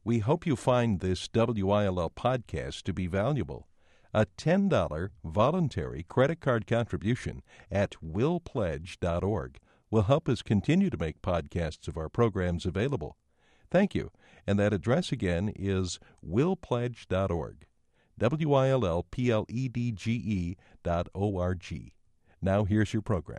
We hope you find this WILL podcast to be valuable. A $10 voluntary credit card contribution at willpledge.org will help us continue to make podcasts of our programs available. Thank you. And that address again is willpledge.org. WILLPLEDGE.org. Now here's your program.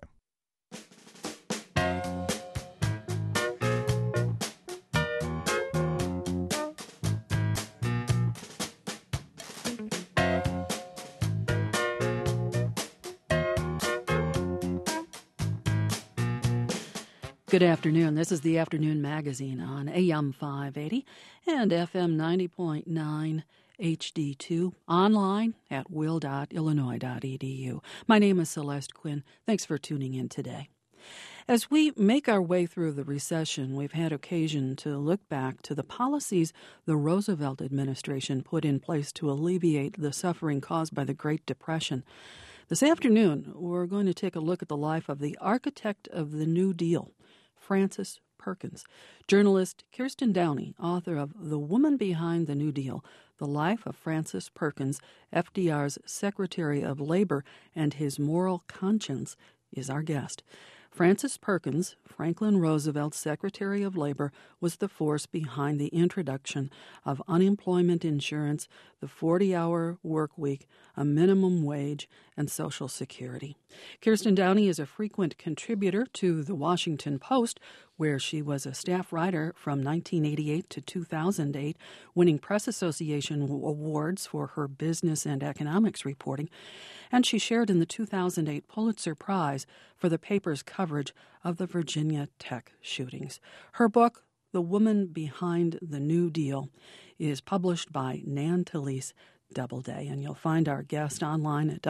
Good afternoon. This is the Afternoon Magazine on AM 580 and FM 90.9 HD2, online at will.illinois.edu. My name is Celeste Quinn. Thanks for tuning in today. As we make our way through the recession, we've had occasion to look back to the policies the Roosevelt administration put in place to alleviate the suffering caused by the Great Depression. This afternoon, we're going to take a look at the life of the architect of the New Deal, Frances Perkins. Journalist Kirsten Downey, author of The Woman Behind the New Deal, The Life of Frances Perkins, FDR's Secretary of Labor and His Moral Conscience, is our guest. Frances Perkins, Franklin Roosevelt's Secretary of Labor, was the force behind the introduction of unemployment insurance, the 40-hour work week, a minimum wage, and Social Security. Kirsten Downey is a frequent contributor to The Washington Post, where she was a staff writer from 1988 to 2008, winning Press Association awards for her business and economics reporting, and she shared in the 2008 Pulitzer Prize for the paper's coverage of the Virginia Tech shootings. Her book, The Woman Behind the New Deal, is published by Nan Talese Doubleday, and you'll find our guest online at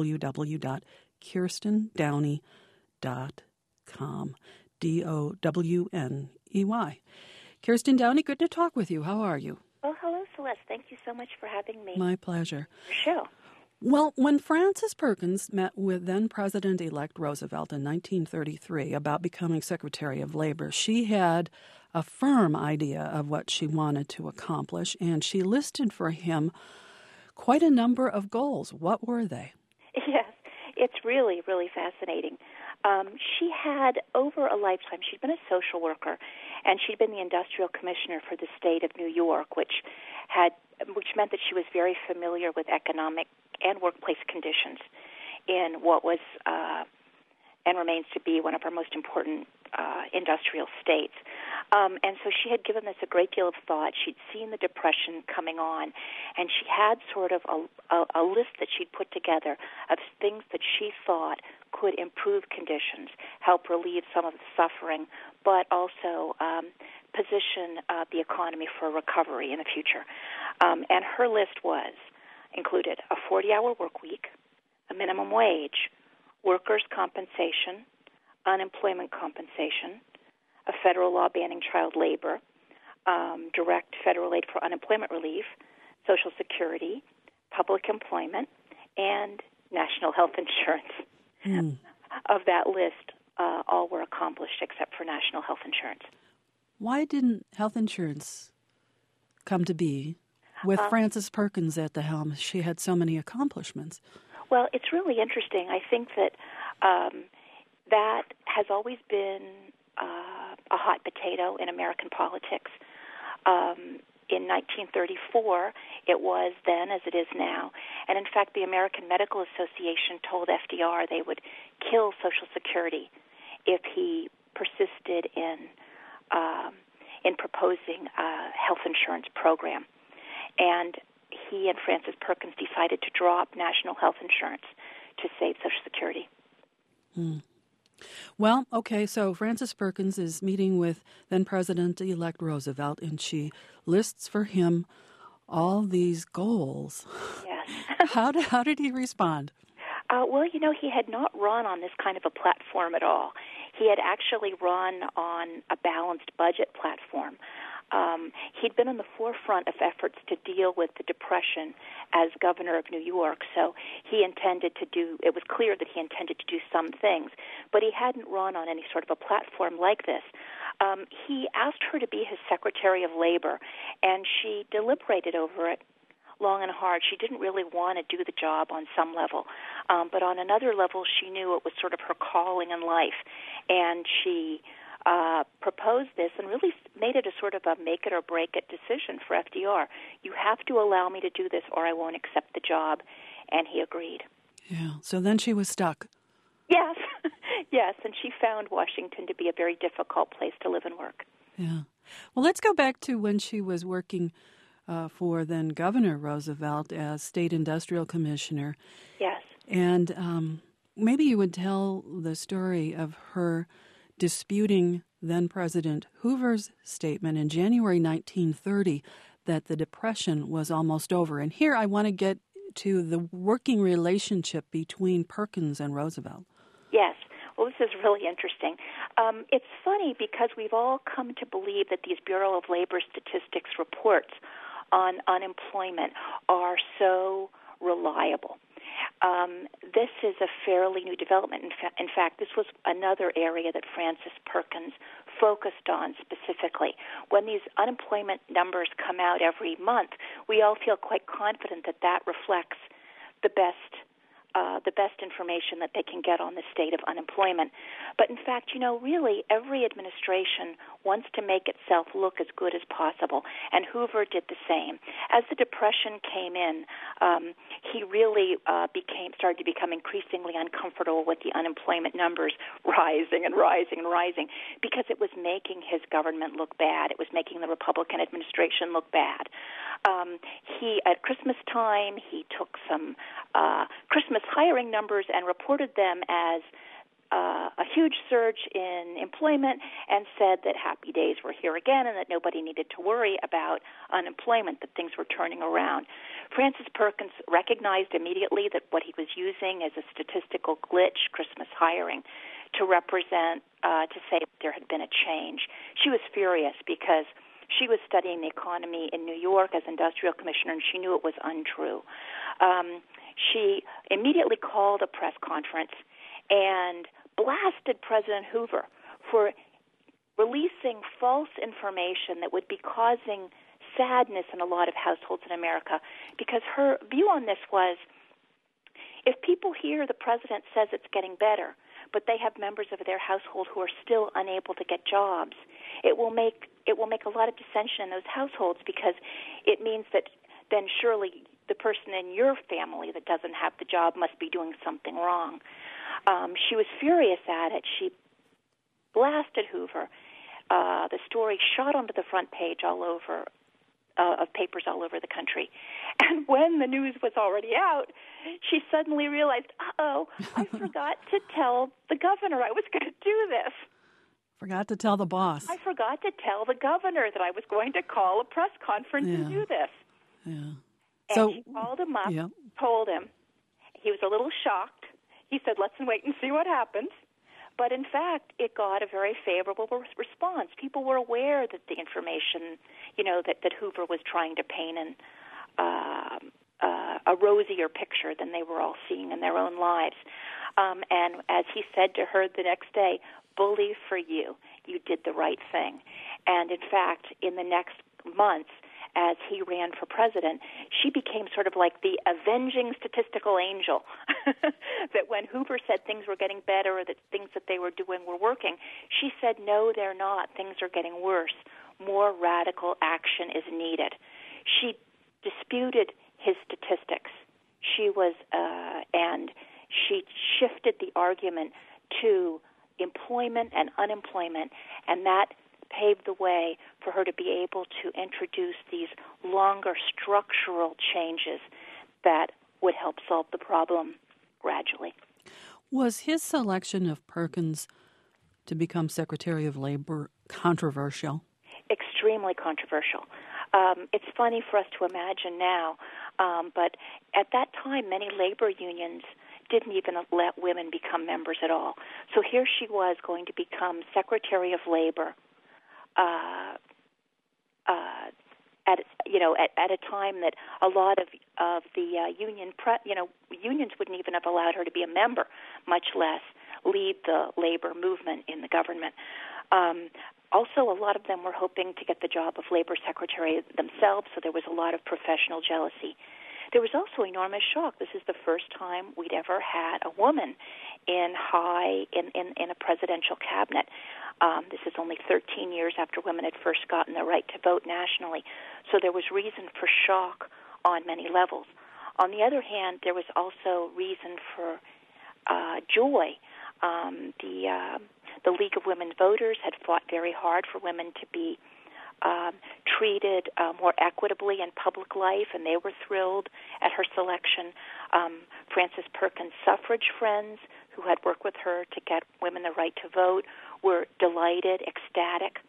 www.kirstendowney.com. DOWNEY. Kirsten Downey, good to talk with you. How are you? Oh, hello, Celeste. Thank you so much for having me. My pleasure. Sure. Well, when Frances Perkins met with then-President-elect Roosevelt in 1933 about becoming Secretary of Labor, she had a firm idea of what she wanted to accomplish, and she listed for him quite a number of goals. What were they? Yes, it's really, really fascinating. She had, over a lifetime, she'd been a social worker, and she'd been the industrial commissioner for the state of New York, which meant that she was very familiar with economic and workplace conditions in what was and remains to be one of our most important industrial states. And so she had given this a great deal of thought. She'd seen the Depression coming on, and she had sort of a list that she'd put together of things that she thought could improve conditions, help relieve some of the suffering, but also position the economy for recovery in the future. And her list included a 40-hour work week, a minimum wage, workers' compensation, unemployment compensation, a federal law banning child labor, direct federal aid for unemployment relief, Social Security, public employment, and national health insurance. Of that list, all were accomplished except for national health insurance. Why didn't health insurance come to be with Frances Perkins at the helm? She had so many accomplishments. Well, it's really interesting. I think that that has always been a hot potato in American politics. In 1934, it was then as it is now. And in fact, the American Medical Association told FDR they would kill Social Security if he persisted in proposing a health insurance program. And he and Frances Perkins decided to drop national health insurance to save Social Security. Well, okay, so Frances Perkins is meeting with then-President-elect Roosevelt, and she lists for him all these goals. Yes. How did he respond? Well, he had not run on this kind of a platform at all. He had actually run on a balanced budget platform. He'd been on the forefront of efforts to deal with the Depression as governor of New York, so it was clear that he intended to do some things, but he hadn't run on any sort of a platform like this. he asked her to be his Secretary of Labor, and she deliberated over it long and hard. She didn't really want to do the job on some level, but on another level, she knew it was sort of her calling in life, and she proposed this and really made it a sort of a make-it-or-break-it decision for FDR. You have to allow me to do this or I won't accept the job, and he agreed. Yeah, so then she was stuck. Yes, yes, and she found Washington to be a very difficult place to live and work. Yeah. Well, let's go back to when she was working for then Governor Roosevelt as State Industrial Commissioner. Yes. And maybe you would tell the story of her disputing then-President Hoover's statement in January 1930 that the Depression was almost over. And here I want to get to the working relationship between Perkins and Roosevelt. Yes. Well, this is really interesting. It's funny because we've all come to believe that these Bureau of Labor Statistics reports on unemployment are so reliable. This is a fairly new development. In fact, this was another area that Frances Perkins focused on specifically. When these unemployment numbers come out every month, we all feel quite confident that that reflects the best information that they can get on the state of unemployment. But in fact, really every administration wants to make itself look as good as possible, and Hoover did the same. As the Depression came in, he really started to become increasingly uncomfortable with the unemployment numbers rising and rising and rising because it was making his government look bad. It was making the Republican administration look bad. At Christmas time, he took some Christmas hiring numbers and reported them as a huge surge in employment and said that happy days were here again and that nobody needed to worry about unemployment, that things were turning around. Frances Perkins recognized immediately that what he was using is a statistical glitch, Christmas hiring, to represent, to say that there had been a change. She was furious because she was studying the economy in New York as industrial commissioner, and she knew it was untrue. She immediately called a press conference and blasted President Hoover for releasing false information that would be causing sadness in a lot of households in America, because her view on this was, if people hear the president says it's getting better, but they have members of their household who are still unable to get jobs, it will make a lot of dissension in those households, because it means that then surely the person in your family that doesn't have the job must be doing something wrong. She was furious at it. She blasted Hoover. The story shot onto the front page all over of papers all over the country. And when the news was already out, she suddenly realized, I forgot to tell the governor I was going to do this. Forgot to tell the boss. I forgot to tell the governor that I was going to call a press conference and do this. Yeah. And she called him up, told him. He was a little shocked. He said, let's wait and see what happens. But in fact, it got a very favorable response. People were aware that the information, that Hoover was trying to paint a rosier picture than they were all seeing in their own lives. And as he said to her the next day, bully for you. You did the right thing. And in fact, in the next months, as he ran for president, she became sort of like the avenging statistical angel, that when Hoover said things were getting better or that things that they were doing were working, she said, no, they're not. Things are getting worse. More radical action is needed. She disputed his statistics. She was, and she shifted the argument to employment and unemployment, and that paved the way for her to be able to introduce these longer structural changes that would help solve the problem gradually. Was his selection of Perkins to become Secretary of Labor controversial? Extremely controversial. It's funny for us to imagine now, but at that time, many labor unions didn't even let women become members at all. So here she was going to become Secretary of Labor at a time that a lot of the unions wouldn't even have allowed her to be a member, much less lead the labor movement in the government. Also, a lot of them were hoping to get the job of labor secretary themselves, so there was a lot of professional jealousy. There was also enormous shock. This is the first time we'd ever had a woman in a presidential cabinet. This is only 13 years after women had first gotten the right to vote nationally. So there was reason for shock on many levels. On the other hand, there was also reason for joy. The League of Women Voters had fought very hard for women to be treated more equitably in public life, and they were thrilled at her selection. Frances Perkins' suffrage friends, who had worked with her to get women the right to vote, were delighted, ecstatic,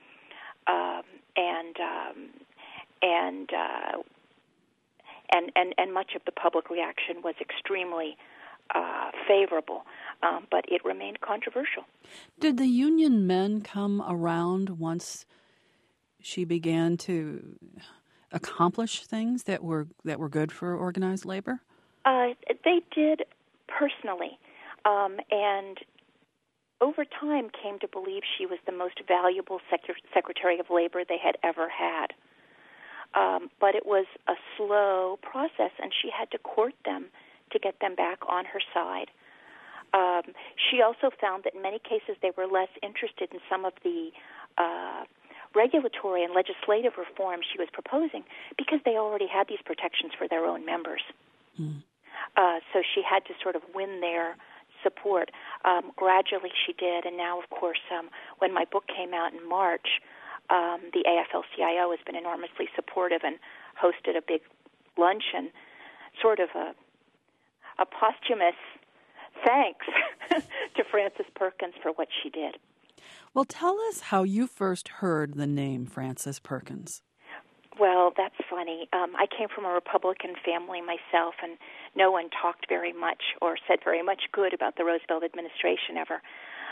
and much of the public reaction was extremely favorable, but it remained controversial. Did the Union men come around once she began to accomplish things that were good for organized labor? They did personally, and over time came to believe she was the most valuable Secretary of Labor they had ever had. But it was a slow process, and she had to court them to get them back on her side. She also found that in many cases they were less interested in some of the regulatory and legislative reforms she was proposing because they already had these protections for their own members. So she had to sort of win their support. Gradually she did, and now, of course, when my book came out in March, the AFL-CIO has been enormously supportive and hosted a big luncheon, sort of a posthumous thanks to Frances Perkins for what she did. Well, tell us how you first heard the name Frances Perkins. Well, that's funny. I came from a Republican family myself, and no one talked very much or said very much good about the Roosevelt administration ever.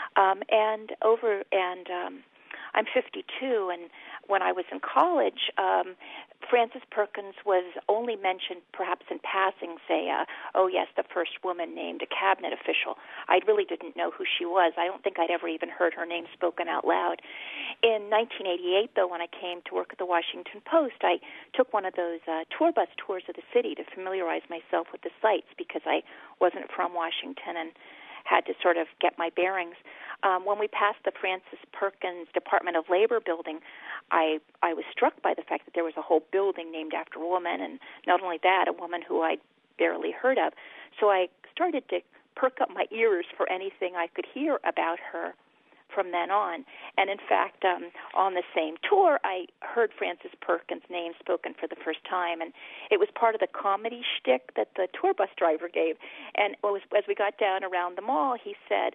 I'm 52, and when I was in college, Frances Perkins was only mentioned perhaps in passing, say, oh, yes, the first woman named a cabinet official. I really didn't know who she was. I don't think I'd ever even heard her name spoken out loud. In 1988, though, when I came to work at the Washington Post, I took one of those tour bus tours of the city to familiarize myself with the sites because I wasn't from Washington and had to sort of get my bearings. When we passed the Frances Perkins Department of Labor building, I was struck by the fact that there was a whole building named after a woman, and not only that, a woman who I'd barely heard of. So I started to perk up my ears for anything I could hear about her from then on. And in fact, on the same tour, I heard Frances Perkins' name spoken for the first time, and it was part of the comedy shtick that the tour bus driver gave. And as we got down around the mall, he said,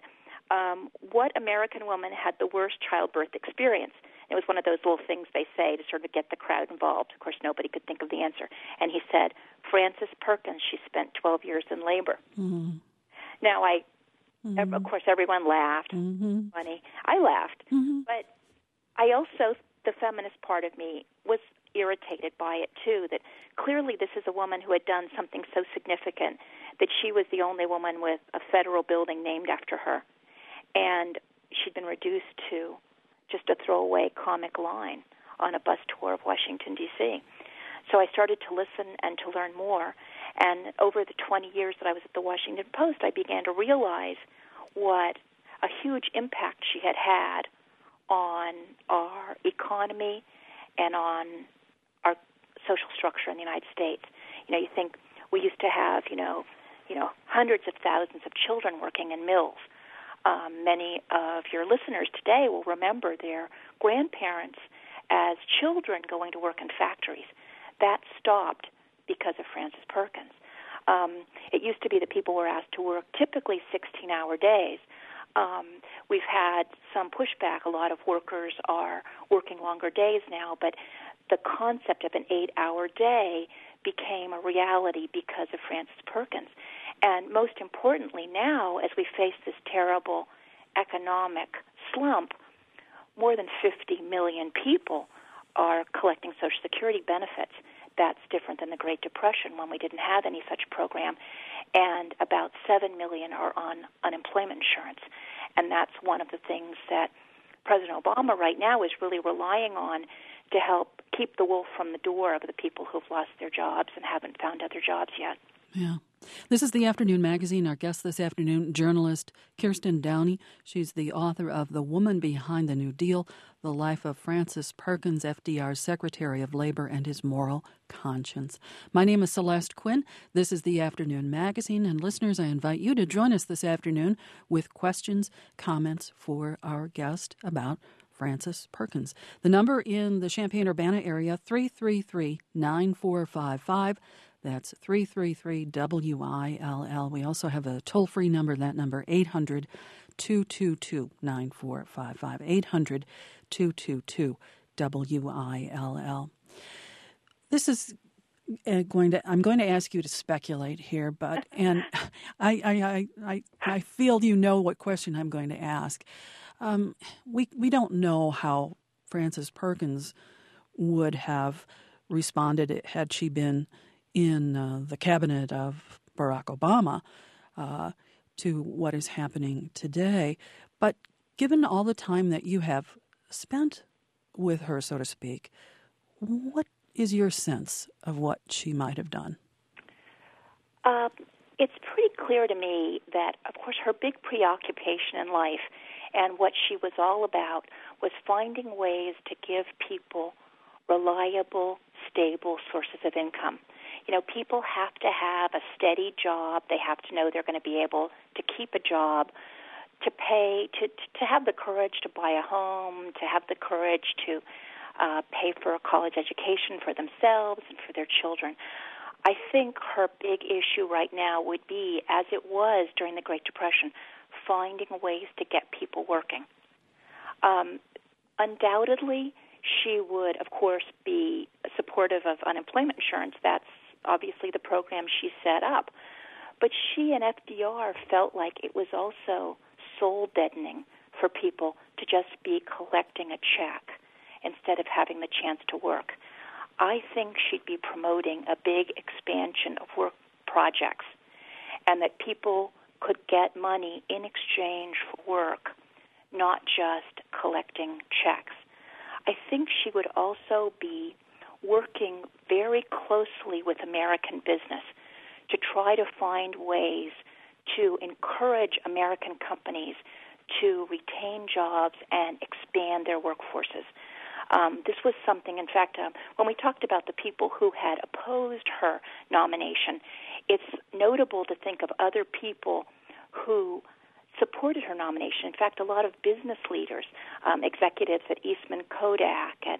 what American woman had the worst childbirth experience? It was one of those little things they say to sort of get the crowd involved. Of course, nobody could think of the answer. And he said, Frances Perkins, she spent 12 years in labor. Mm-hmm. Now, of course, everyone laughed. Mm-hmm. Funny. I laughed. Mm-hmm. But I also, the feminist part of me, was irritated by it, too, that clearly this is a woman who had done something so significant that she was the only woman with a federal building named after her. And she'd been reduced to just a throwaway comic line on a bus tour of Washington, D.C. So I started to listen and to learn more. And over the 20 years that I was at the Washington Post, I began to realize what a huge impact she had had on our economy and on our social structure in the United States. You know, you think we used to have, hundreds of thousands of children working in mills. Many of your listeners today will remember their grandparents as children going to work in factories. That stopped because of Frances Perkins. It used to be that people were asked to work typically 16-hour days. We've had some pushback. A lot of workers are working longer days now, but the concept of an 8-hour day became a reality because of Frances Perkins. And most importantly now, as we face this terrible economic slump, more than 50 million people are collecting Social Security benefits. That's different than the Great Depression when we didn't have any such program. And about 7 million are on unemployment insurance. And that's one of the things that President Obama right now is really relying on to help keep the wolf from the door of the people who've lost their jobs and haven't found other jobs yet. Yeah. This is the Afternoon Magazine. Our guest this afternoon, journalist Kirsten Downey. She's the author of The Woman Behind the New Deal, The Life of Frances Perkins, FDR's Secretary of Labor, and His Moral Conscience. My name is Celeste Quinn. This is the Afternoon Magazine. And listeners, I invite you to join us this afternoon with questions, comments for our guest about Frances Perkins. The number in the Champaign-Urbana area, 333-9455. That's 333-WILL. We also have a toll-free number, that number, 800-222-9455, 800-222-WILL. This is I'm going to ask you to speculate here, but and I feel you know what question I'm going to ask. We don't know how Frances Perkins would have responded had she been in the cabinet of Barack Obama to what is happening today. But given all the time that you have spent with her, so to speak, what is your sense of what she might have done? It's pretty clear to me that, of course, her big preoccupation in life and what she was all about was finding ways to give people reliable, stable sources of income. You know, people have to have a steady job. They have to know they're going to be able to keep a job, to pay, to have the courage to buy a home, to have the courage to pay for a college education for themselves and for their children. I think her big issue right now would be, as it was during the Great Depression, finding ways to get people working. Undoubtedly, she would, of course, be supportive of unemployment insurance. That's obviously the program she set up. But she and FDR felt like it was also soul-deadening for people to just be collecting a check instead of having the chance to work. I think she'd be promoting a big expansion of work projects and that people could get money in exchange for work, not just collecting checks. I think she would also be working very closely with American business to try to find ways to encourage American companies to retain jobs and expand their workforces. This was something, in fact, when we talked about the people who had opposed her nomination, it's notable to think of other people who supported her nomination. In fact, a lot of business leaders, executives at Eastman Kodak, at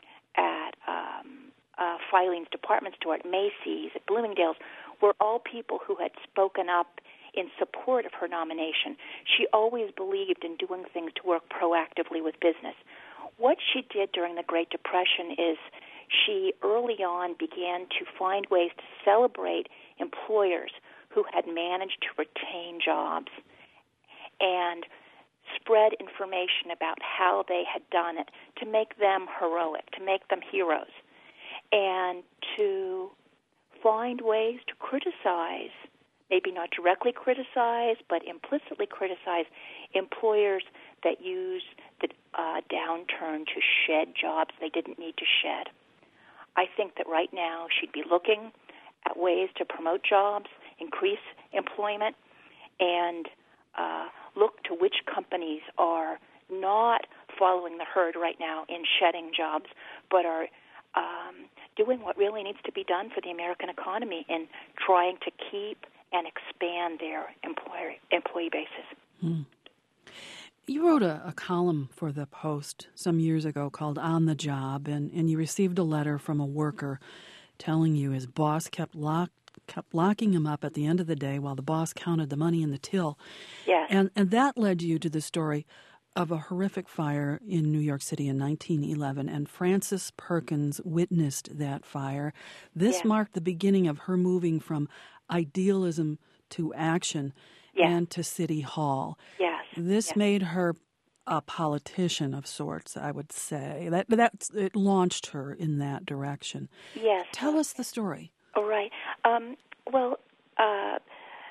Filene's department store, at Macy's, at Bloomingdale's, were all people who had spoken up in support of her nomination. She always believed in doing things to work proactively with business. What she did during the Great Depression is she early on began to find ways to celebrate employers who had managed to retain jobs and spread information about how they had done it to make them heroic, to make them heroes, and to find ways to criticize, maybe not directly criticize, but implicitly criticize employers that use the downturn to shed jobs they didn't need to shed. I think that right now she'd be looking at ways to promote jobs, increase employment, and look to which companies are not following the herd right now in shedding jobs, but are doing what really needs to be done for the American economy in trying to keep and expand their employee bases. Hmm. You wrote a column for the Post some years ago called On the Job, and you received a letter from a worker telling you his boss kept locking him up at the end of the day while the boss counted the money in the till. Yes. And that led you to the story of a horrific fire in New York City in 1911, and Frances Perkins witnessed that fire. This marked the beginning of her moving from idealism to action and to City Hall. Yes. This made her a politician of sorts, I would say. It launched her in that direction. Yes. Tell us the story. All right.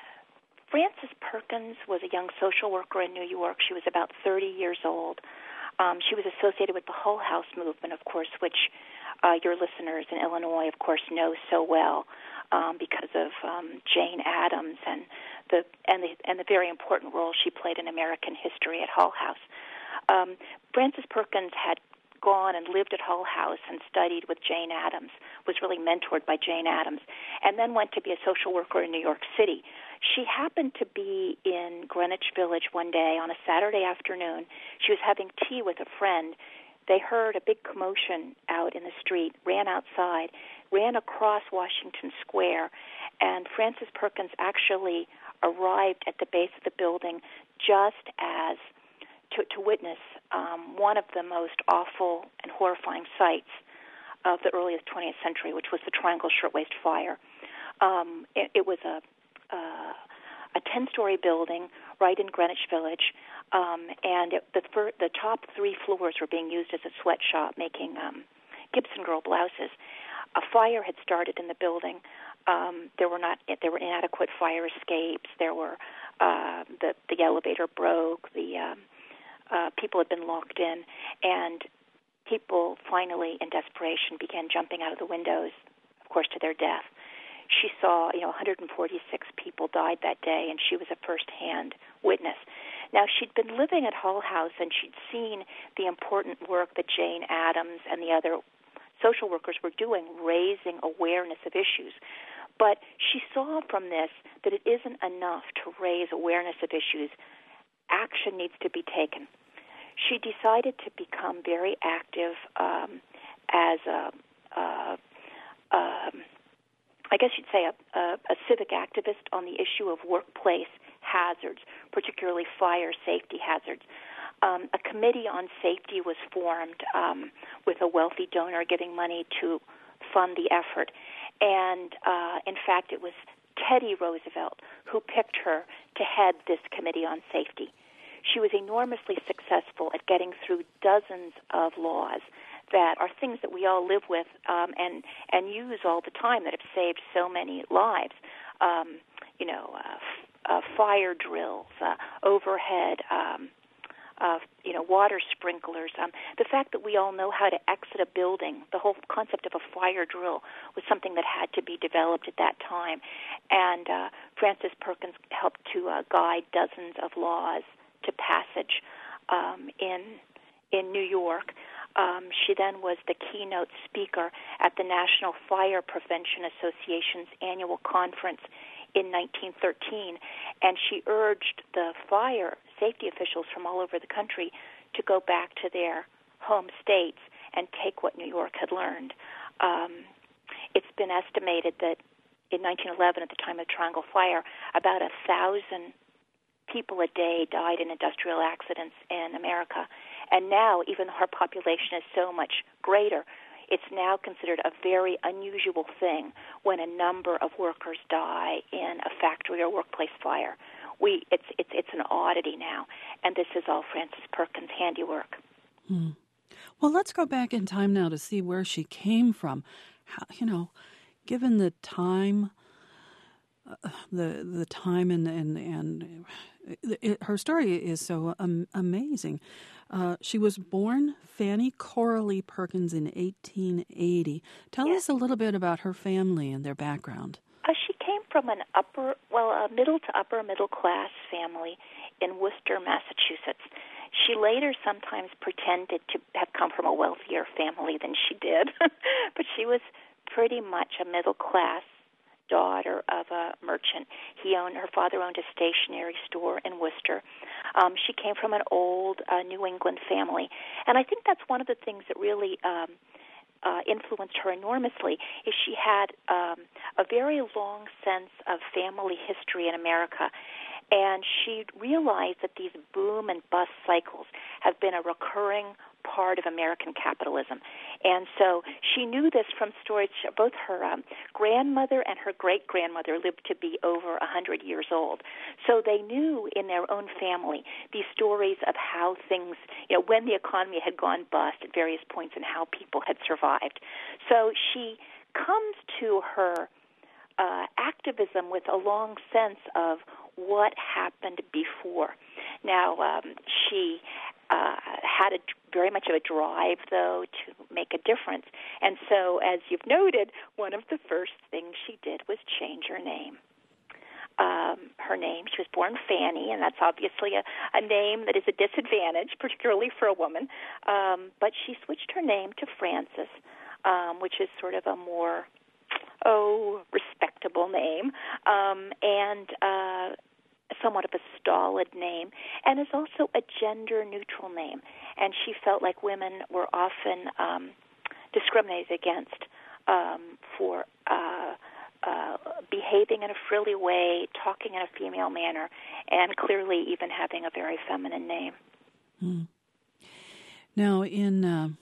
Frances Perkins was a young social worker in New York. She was about 30 years old. She was associated with the Hull House movement, of course, which your listeners in Illinois, of course, know so well because of Jane Addams and the very important role she played in American history at Hull House. Frances Perkins had gone and lived at Hull House and studied with Jane Addams, was really mentored by Jane Addams, and then went to be a social worker in New York City. She happened to be in Greenwich Village one day on a Saturday afternoon. She was having tea with a friend. They heard a big commotion out in the street, ran outside, ran across Washington Square, and Frances Perkins actually arrived at the base of the building just as to witness one of the most awful and horrifying sights of the earliest 20th century, which was the Triangle Shirtwaist Fire. It was a 10-story building right in Greenwich Village, and the top 3 floors were being used as a sweatshop making Gibson girl blouses. A fire had started in the building. There were inadequate fire escapes. There were the elevator broke. The people had been locked in, and people finally, in desperation, began jumping out of the windows, of course, to their death. She saw, 146 people died that day, and she was a first-hand witness. Now, she'd been living at Hull House, and she'd seen the important work that Jane Addams and the other social workers were doing, raising awareness of issues. But she saw from this that it isn't enough to raise awareness of issues. Action needs to be taken. She decided to become very active as I guess you'd say a civic activist on the issue of workplace hazards, particularly fire safety hazards. A committee on safety was formed with a wealthy donor giving money to fund the effort. And, in fact, it was Teddy Roosevelt who picked her to head this committee on safety. She was enormously successful at getting through dozens of laws that are things that we all live with and use all the time that have saved so many lives. Fire drills, overhead, water sprinklers. The fact that we all know how to exit a building, the whole concept of a fire drill was something that had to be developed at that time. And Frances Perkins helped to guide dozens of laws to passage in New York. She then was the keynote speaker at the National Fire Prevention Association's annual conference in 1913, and she urged the fire safety officials from all over the country to go back to their home states and take what New York had learned. It's been estimated that in 1911, at the time of the Triangle Fire, about 1,000 people a day died in industrial accidents in America. And now, even though our population is so much greater, it's now considered a very unusual thing when a number of workers die in a factory or workplace fire. It's an oddity now, and this is all Frances Perkins' handiwork. Well, let's go back in time now to see where she came from. How, given the time, the time and her story is so amazing. She was born Fanny Coralie Perkins in 1880. Tell us a little bit about her family and their background. She came from a middle to upper middle class family in Worcester, Massachusetts. She later sometimes pretended to have come from a wealthier family than she did, but she was pretty much a middle class daughter of a merchant. Her father owned a stationery store in Worcester. She came from an old New England family, and I think that's one of the things that really influenced her enormously. Is she had a very long sense of family history in America, and she realized that these boom and bust cycles have been a recurring part of American capitalism. And so she knew this from stories. Both her grandmother and her great-grandmother lived to be over 100 years old. So they knew in their own family these stories of how things, when the economy had gone bust at various points and how people had survived. So she comes to her activism with a long sense of what happened before. Now, she had very much of a drive, though, to make a difference. And so, as you've noted, one of the first things she did was change her name. Her name, she was born Fanny, and that's obviously a name that is a disadvantage, particularly for a woman. But she switched her name to Frances, which is sort of a more, respectable name, and somewhat of a stolid name, and is also a gender-neutral name. And she felt like women were often discriminated against for behaving in a frilly way, talking in a female manner, and clearly even having a very feminine name. Now, in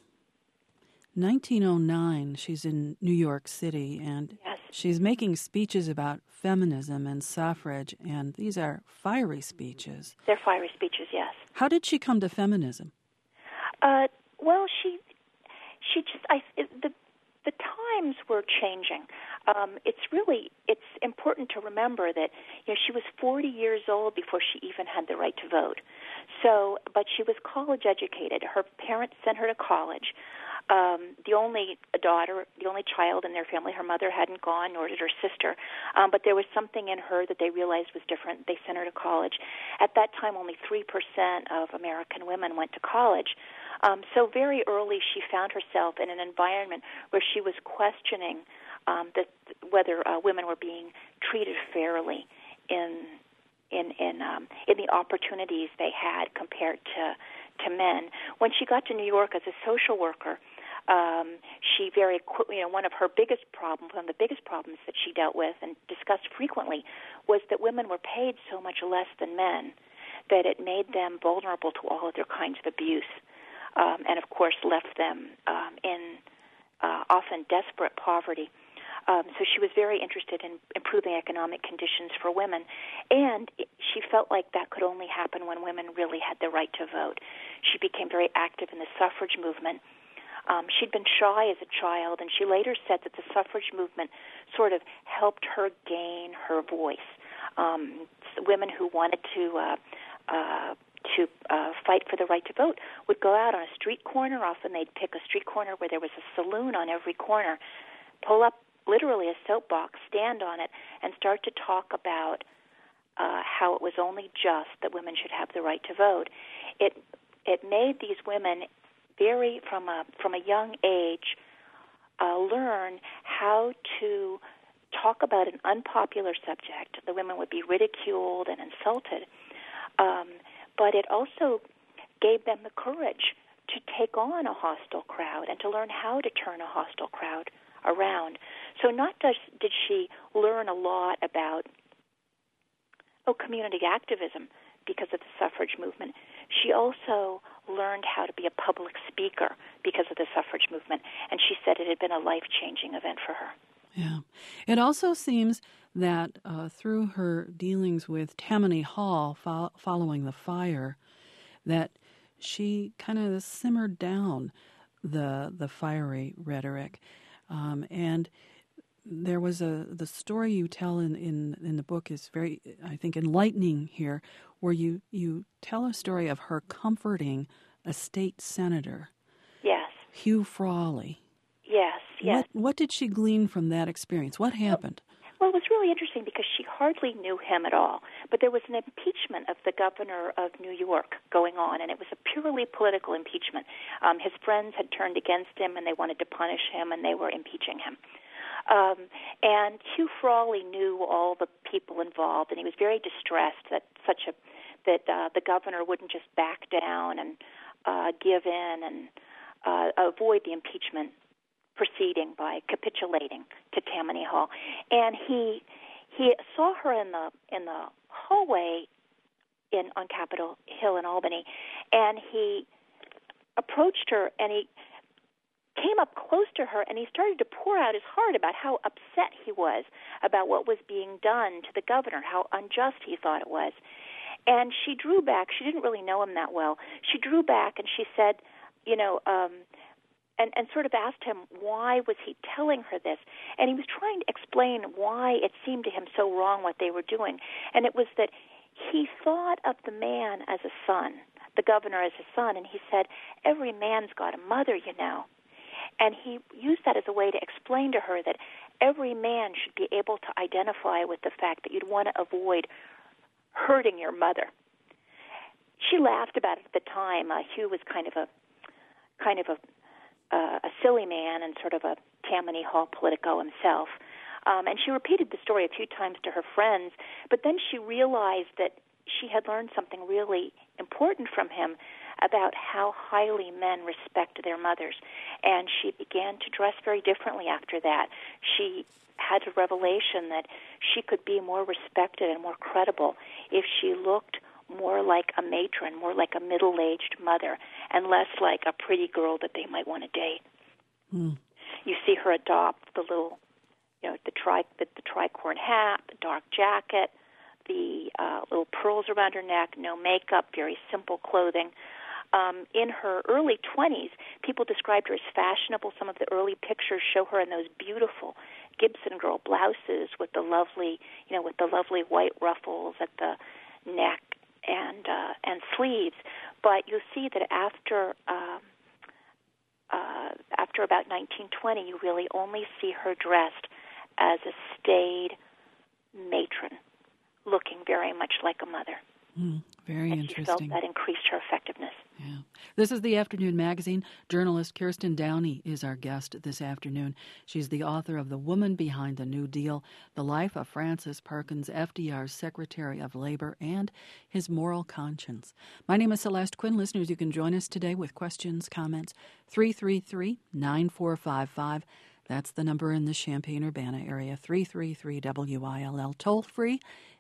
1909, she's in New York City, and she's making speeches about feminism and suffrage, and these are fiery speeches. They're fiery speeches, yes. How did she come to feminism? Well, she just, the times were changing. It's important to remember that, she was 40 years old before she even had the right to vote. So, but she was college educated. Her parents sent her to college. The only child in their family. Her mother hadn't gone, nor did her sister. But there was something in her that they realized was different. They sent her to college. At that time, only 3% of American women went to college. So very early, she found herself in an environment where she was questioning whether women were being treated fairly in the opportunities they had compared to men. When she got to New York as a social worker, she very quickly, one of the biggest problems that she dealt with and discussed frequently was that women were paid so much less than men that it made them vulnerable to all other kinds of abuse, and of course left them in often desperate poverty. So she was very interested in improving economic conditions for women, and she felt like that could only happen when women really had the right to vote. She became very active in the suffrage movement. She'd been shy as a child, and she later said that the suffrage movement sort of helped her gain her voice. Women who wanted to fight for the right to vote would go out on a street corner. Often they'd pick a street corner where there was a saloon on every corner, pull up literally a soapbox, stand on it, and start to talk about how it was only just that women should have the right to vote. It made these women from a young age learn how to talk about an unpopular subject. The women would be ridiculed and insulted, but it also gave them the courage to take on a hostile crowd and to learn how to turn a hostile crowd around. So not just did she learn a lot about community activism because of the suffrage movement, she also learned how to be a public speaker because of the suffrage movement, and she said it had been a life-changing event for her. Yeah. It also seems that through her dealings with Tammany Hall following the fire, that she kind of simmered down the fiery rhetoric. And there was the story you tell in the book is very, I think, enlightening here, where you tell a story of her comforting a state senator. Yes. Hugh Frawley. Yes. What did she glean from that experience? What happened? Well, it was really interesting because she hardly knew him at all. But there was an impeachment of the governor of New York going on, and it was a purely political impeachment. His friends had turned against him, and they wanted to punish him, and they were impeaching him. And Hugh Frawley knew all the people involved, and he was very distressed that the governor wouldn't just back down and give in and avoid the impeachment proceeding by capitulating to Tammany Hall. And he saw her in the hallway on Capitol Hill in Albany, and he approached her, and he came up close to her, and he started to pour out his heart about how upset he was about what was being done to the governor, how unjust he thought it was. And she drew back. She didn't really know him that well. She drew back, and she said, and sort of asked him why was he telling her this. And he was trying to explain why it seemed to him so wrong what they were doing. And it was that he thought of the man as a son, the governor as his son, and he said, every man's got a mother, you know. And he used that as a way to explain to her that every man should be able to identify with the fact that you'd want to avoid hurting your mother. She laughed about it at the time. Hugh was kind of a silly man and sort of a Tammany Hall Politico himself. And she repeated the story a few times to her friends, but then she realized that she had learned something really important from him about how highly men respect their mothers. And she began to dress very differently after that. She had a revelation that she could be more respected and more credible if she looked more like a matron, more like a middle-aged mother, and less like a pretty girl that they might want to date. Mm. You see her adopt the little, the tricorn hat, the dark jacket, the little pearls around her neck, no makeup, very simple clothing. In her early 20s, people described her as fashionable. Some of the early pictures show her in those beautiful Gibson girl blouses with the lovely white ruffles at the neck and sleeves. But you'll see that after about 1920, you really only see her dressed as a staid matron, looking very much like a mother. Very and interesting. She felt that increased her effectiveness. Yeah. This is the Afternoon Magazine. Journalist Kirsten Downey is our guest this afternoon. She's the author of The Woman Behind the New Deal, The Life of Frances Perkins, FDR's Secretary of Labor, and His Moral Conscience. My name is Celeste Quinn. Listeners, you can join us today with questions, comments, 333-9455. That's the number in the Champaign-Urbana area, 333-WILL. Toll free,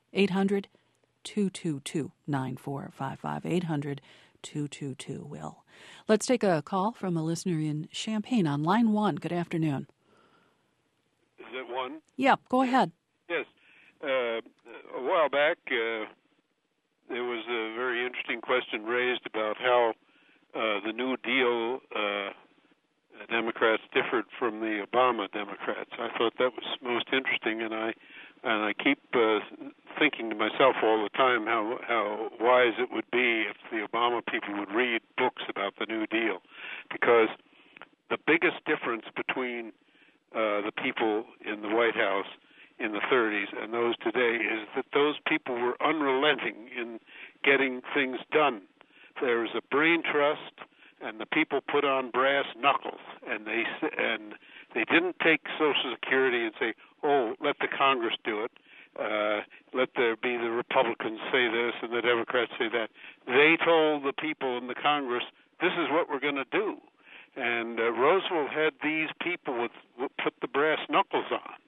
800-222-9455, 800-222-WILL. Let's take a call from a listener in Champaign on line 1. Good afternoon. Is it one? Yeah, go ahead. Yes. A while back, there was a very interesting question raised about how the New Deal Democrats differed from the Obama Democrats. I thought that was most interesting, and I keep thinking to myself all the time how wise it would be if the Obama people would read books about the New Deal, because the biggest difference between the people in the White House in the 30s and those today is that those people were unrelenting in getting things done. There was a brain trust, and the people put on brass knuckles, and they didn't take Social Security and say, "Oh, let the Congress do it. Let there be the Republicans say this and the Democrats say that." They told the people in the Congress, "This is what we're going to do." And Roosevelt had these people with put the brass knuckles on.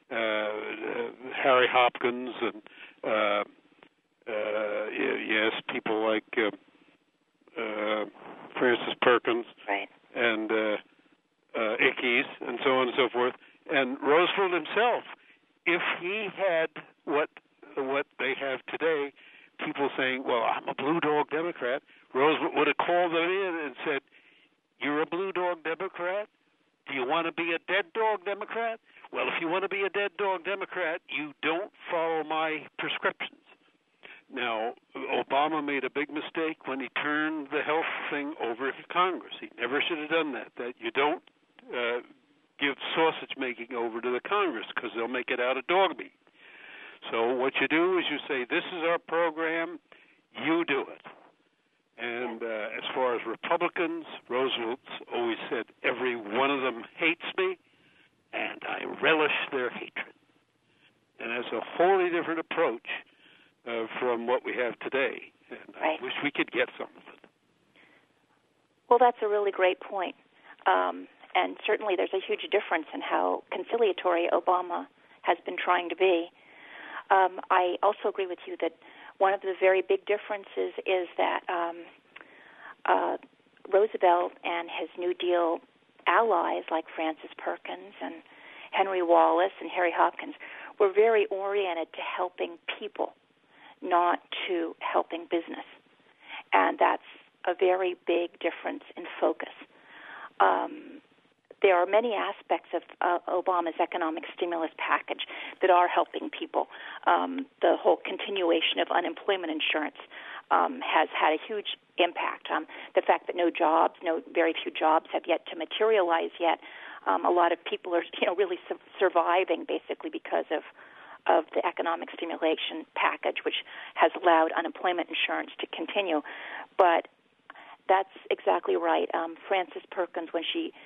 Harry Hopkins and people like Frances Perkins, right, and Ickes, and so on and so forth. And Roosevelt himself, if he had what they have today, people saying, "Well, I'm a blue dog Democrat," Roosevelt would have called them in and said, "You're a blue dog Democrat? Do you want to be a dead dog Democrat? Well, if you want to be a dead dog Democrat, you don't follow my prescriptions." Now, Obama made a big mistake when he turned the health thing over to Congress. He never should have done that. That you don't give sausage making over to the Congress, because they'll make it out of dog meat. So what you do is you say, "This is our program, you do it." And as far as Republicans, Roosevelt's always said, "Every one of them hates me, and I relish their hatred." And that's a wholly different approach from what we have today. And right. I wish we could get some of it. Well, that's a really great point. And certainly there's a huge difference in how conciliatory Obama has been trying to be. I also agree with you that one of the very big differences is that Roosevelt and his New Deal allies like Frances Perkins and Henry Wallace and Harry Hopkins were very oriented to helping people, not to helping business. And that's a very big difference in focus. There are many aspects of Obama's economic stimulus package that are helping people. The whole continuation of unemployment insurance, has had a huge impact. The fact that very few jobs have yet to materialize yet. A lot of people are, really surviving basically because of the economic stimulation package, which has allowed unemployment insurance to continue. But that's exactly right. Frances Perkins, when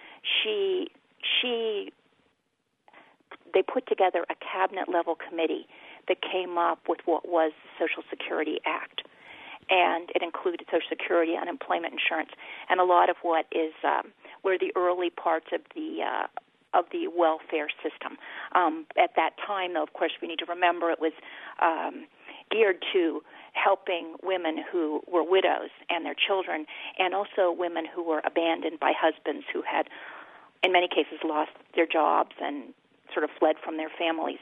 they put together a cabinet-level committee that came up with what was the Social Security Act, and it included Social Security, unemployment insurance, and a lot of what is were the early parts of the welfare system. At that time, though, of course, we need to remember it was geared to helping women who were widows and their children, and also women who were abandoned by husbands who had, in many cases, lost their jobs and sort of fled from their families.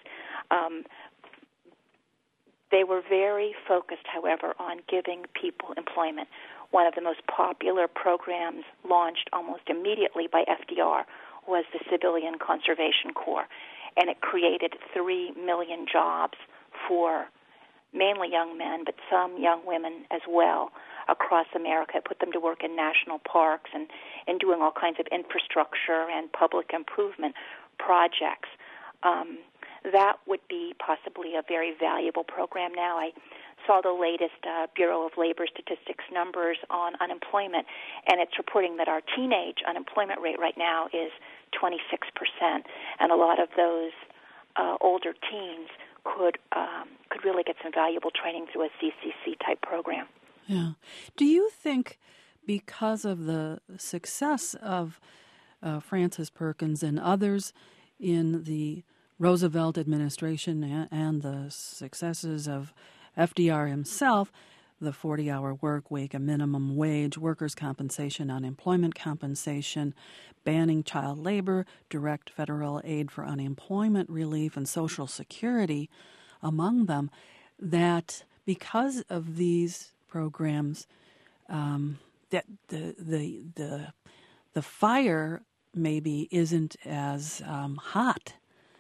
They were very focused, however, on giving people employment. One of the most popular programs launched almost immediately by FDR was the Civilian Conservation Corps, and it created 3 million jobs for mainly young men, but some young women as well across America. It put them to work in national parks and doing all kinds of infrastructure and public improvement projects. That would be possibly a very valuable program now. I saw the latest Bureau of Labor Statistics numbers on unemployment, and it's reporting that our teenage unemployment rate right now is 26%, and a lot of those older teens could really get some valuable training through a CCC-type program. Yeah. Do you think because of the success of Frances Perkins and others in the Roosevelt administration and the successes of FDR himself, the 40-hour work week, a minimum wage, workers' compensation, unemployment compensation, banning child labor, direct federal aid for unemployment relief, and Social Security among them, that because of these programs, that the fire maybe isn't as hot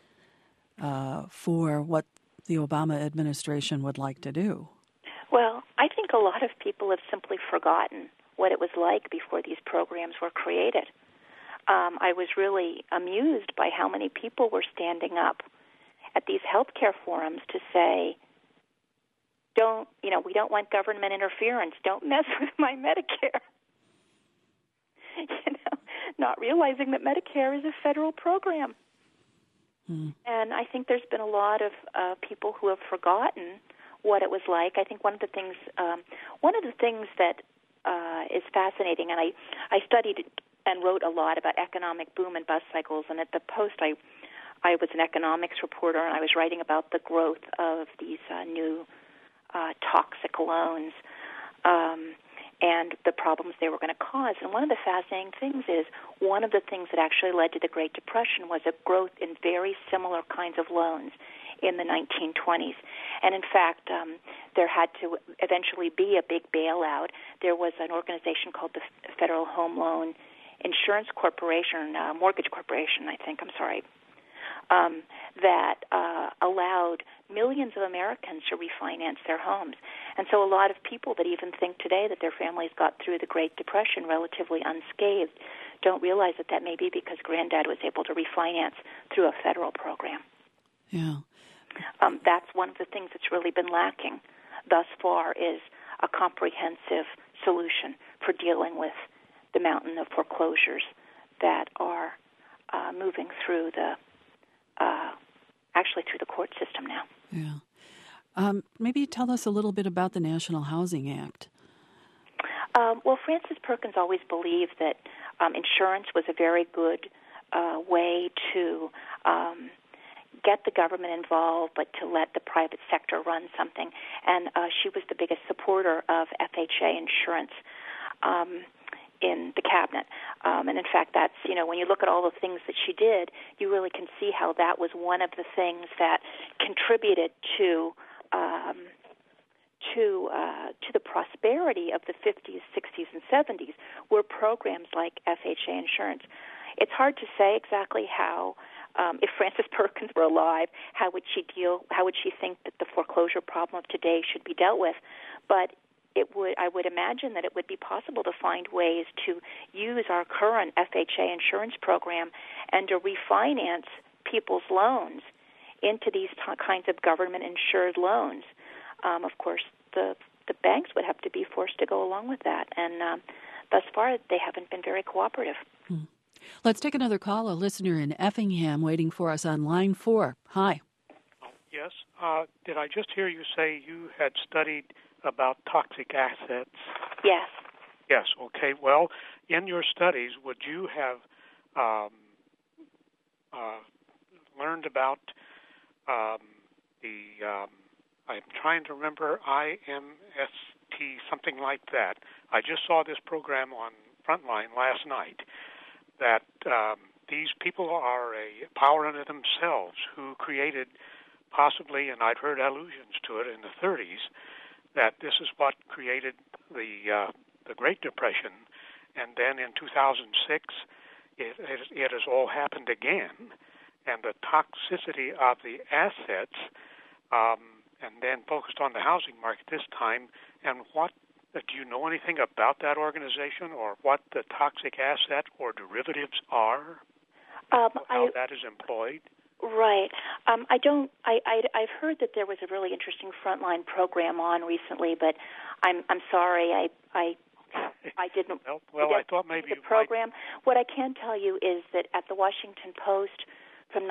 for what the Obama administration would like to do? Well, I think a lot of people have simply forgotten what it was like before these programs were created. I was really amused by how many people were standing up at these healthcare forums to say, we don't want government interference. Don't mess with my Medicare. Not realizing that Medicare is a federal program. And I think there's been a lot of people who have forgotten what it was like. I think one of the things that is fascinating, and I studied and wrote a lot about economic boom and bust cycles, and at the Post I was an economics reporter, and I was writing about the growth of these new toxic loans and the problems they were going to cause. And one of the fascinating things is one of the things that actually led to the Great Depression was a growth in very similar kinds of loans in the 1920s. And in fact, there had to eventually be a big bailout. There was an organization called the Federal Home Loan Insurance Corporation, Mortgage Corporation, that allowed millions of Americans to refinance their homes. And so a lot of people that even think today that their families got through the Great Depression relatively unscathed don't realize that may be because Granddad was able to refinance through a federal program. Yeah. That's one of the things that's really been lacking thus far is a comprehensive solution for dealing with the mountain of foreclosures that are moving through through the court system now. Yeah. Maybe tell us a little bit about the National Housing Act. Well, Frances Perkins always believed that insurance was a very good way to get the government involved, but to let the private sector run something. And she was the biggest supporter of FHA insurance in the cabinet. And in fact, that's, when you look at all the things that she did, you really can see how that was one of the things that contributed to the prosperity of the 50s, 60s, and 70s were programs like FHA insurance. It's hard to say exactly how, if Frances Perkins were alive, how would she think that the foreclosure problem of today should be dealt with. But I would imagine that it would be possible to find ways to use our current FHA insurance program and to refinance people's loans into these kinds of government-insured loans. Of course, the banks would have to be forced to go along with that, and thus far they haven't been very cooperative. Let's take another call. A listener in Effingham waiting for us on line 4. Hi. Yes. Did I just hear you say you had studied about toxic assets? Yes. Yes. Okay. Well, in your studies, would you have learned about I'm trying to remember, IMST, something like that. I just saw this program on Frontline last night, that these people are a power unto themselves who created possibly, and I'd heard allusions to it in the 30s, that this is what created the Great Depression, and then in 2006 it has all happened again, and the toxicity of the assets, and then focused on the housing market this time. And do you know anything about that organization, or what the toxic asset or derivatives are? How that is employed? Right. I don't. I've heard that there was a really interesting Frontline program on recently, but I'm sorry. I didn't. Well, I thought maybe the program. What I can tell you is that at the Washington Post from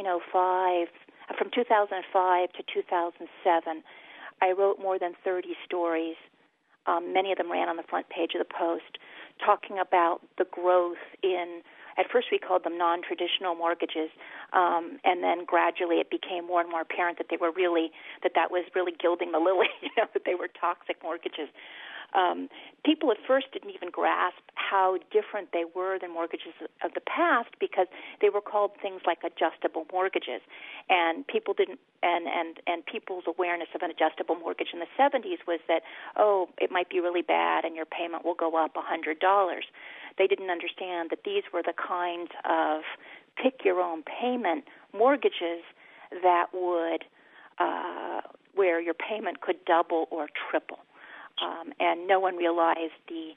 2005 to 2007, I wrote more than 30 stories. Many of them ran on the front page of the Post, talking about the growth in. At first, we called them non-traditional mortgages, and then gradually it became more and more apparent that that was really gilding the lily. That they were toxic mortgages. People at first didn't even grasp how different they were than mortgages of the past, because they were called things like adjustable mortgages, and people didn't. And people's awareness of an adjustable mortgage in the 70s was that, it might be really bad and your payment will go up $100. They didn't understand that these were the kinds of pick-your-own-payment mortgages that would, where your payment could double or triple. And no one realized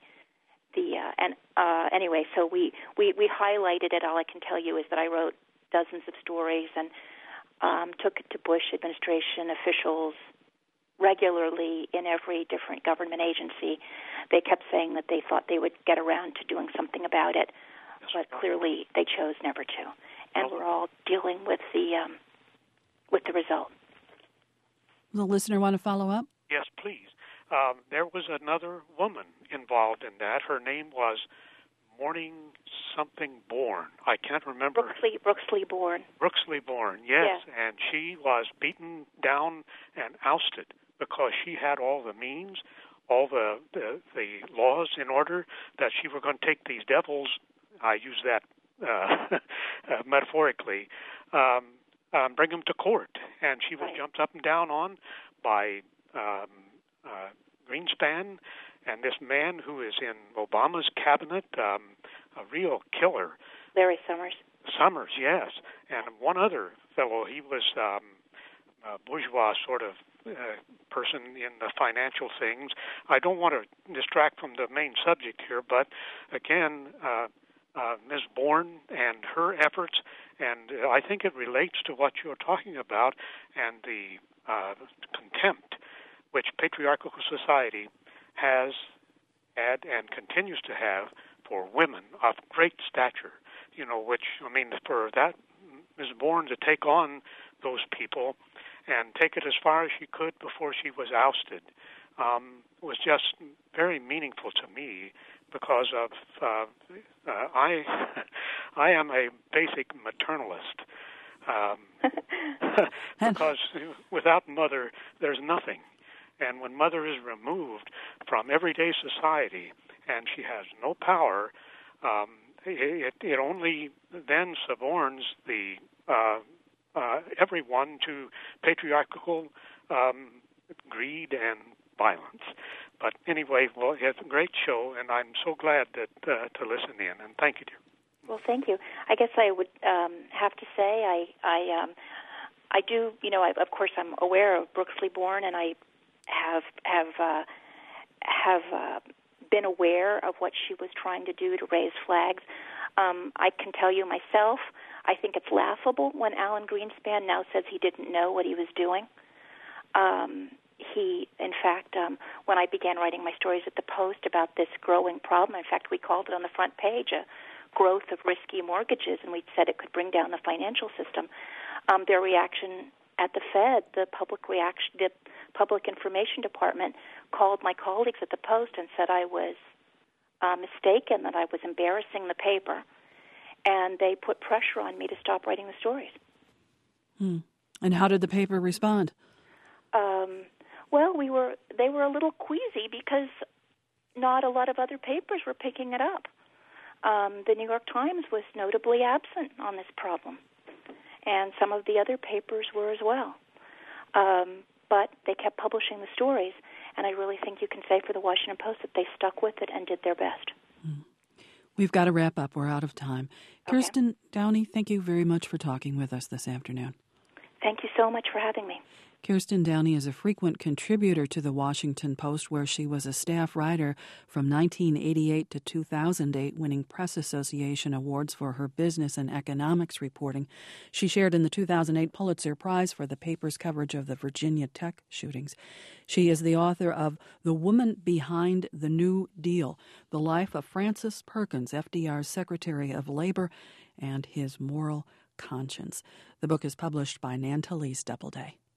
anyway, so we highlighted it. All I can tell you is that I wrote dozens of stories and took it to Bush administration officials regularly in every different government agency. They kept saying that they thought they would get around to doing something about it, but clearly they chose never to. And we're all dealing with the result. The listener want to follow up? Yes, please. There was another woman involved in that. Her name was Morning something Bourne. I can't remember. Brooksley Bourne. Brooksley Bourne, yes. And she was beaten down and ousted because she had all the means, all the laws in order, that she were going to take these devils, I use that metaphorically, bring them to court. And she was jumped up and down on by Greenspan, and this man who is in Obama's cabinet, a real killer. Larry Summers. Summers, yes. And one other fellow, he was a bourgeois sort of person in the financial things. I don't want to distract from the main subject here, but again, Ms. Bourne and her efforts, and I think it relates to what you're talking about, and the contempt which patriarchal society has had and continues to have for women of great stature, for that Ms. Bourne to take on those people and take it as far as she could before she was ousted was just very meaningful to me, because of I am a basic maternalist, because without mother there's nothing. And when mother is removed from everyday society and she has no power, it only then suborns the everyone to patriarchal greed and violence. But anyway, well, it's a great show, and I'm so glad that to listen in. And thank you, dear. Well, thank you. I guess I would have to say I do. Of course, I'm aware of Brooksley Bourne, and I have have been aware of what she was trying to do to raise flags. I can tell you myself, I think it's laughable when Alan Greenspan now says he didn't know what he was doing. In fact, when I began writing my stories at the Post about this growing problem, in fact, we called it on the front page a growth of risky mortgages, and we said it could bring down the financial system. Their reaction at the Fed, the Public Information Department, called my colleagues at the Post and said I was mistaken, that I was embarrassing the paper, and they put pressure on me to stop writing the stories. And how did the paper respond? Well, they were a little queasy because not a lot of other papers were picking it up. The New York Times was notably absent on this problem, and some of the other papers were as well. But they kept publishing the stories, and I really think you can say for the Washington Post that they stuck with it and did their best. We've got to wrap up. We're out of time. Okay. Kirsten Downey, thank you very much for talking with us this afternoon. Thank you so much for having me. Kirsten Downey is a frequent contributor to the Washington Post, where she was a staff writer from 1988 to 2008, winning Press Association awards for her business and economics reporting. She shared in the 2008 Pulitzer Prize for the paper's coverage of the Virginia Tech shootings. She is the author of The Woman Behind the New Deal, The Life of Frances Perkins, FDR's Secretary of Labor, and His Moral Conscience. The book is published by Nantalese Doubleday.